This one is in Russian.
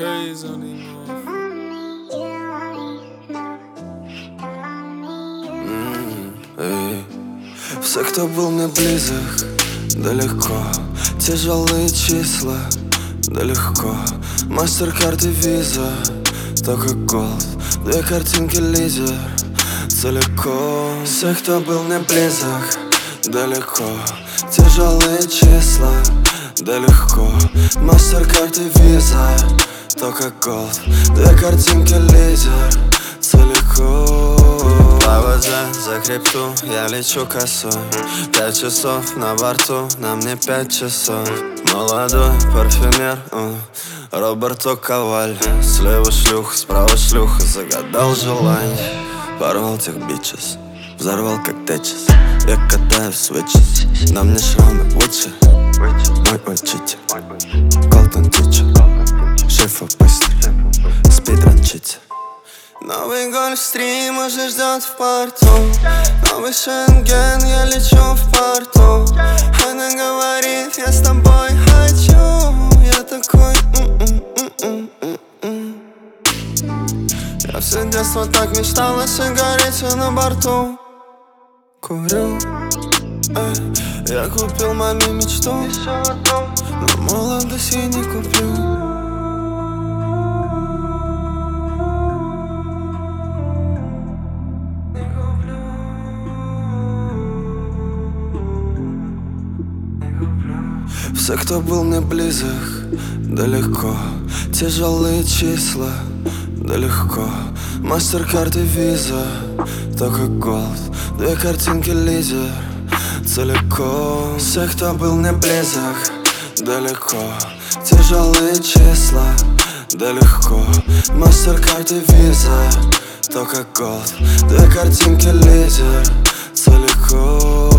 haze on him. Все, кто был мне близок, далеко. Тяжелые числа, да легко. Мастеркард и виза, только голд. Две картинки лидер, целиком. Все, кто был мне близок, далеко. Тяжелые числа, да легко. Мастеркард и виза, только голд. Две картинки лидер, целиком. По воде за крипту я лечу косой. 5 часов на борту, на мне 5 часов. Молодой парфюмер, Роберто Каваль. Слева шлюха, справа шлюха, загадал желание. Порвал тех бичес, взорвал как течес. Я катаю свечес, на мне шрамы Вичи. Мой учитель, Колтон Тичер. Шефа быстро, спидран читер. Новый гольфстрим уже ждет в порту. Новый Шенген, я лечу в порту. Она говорит, я с тобой хочу. Я такой Я все детство так мечтал о сигарете на борту. Курю, я купил маме мечту, но молодость я не куплю. Все, кто был мне близок, далеко. Тяжелые числа, да легко. Мастеркард и виза, только голд. Две картинки лидер, целиком. Все, кто был мне близок, далеко. Тяжелые числа, да легко. Мастеркард и виза, только голд. Две картинки лидер, целиком.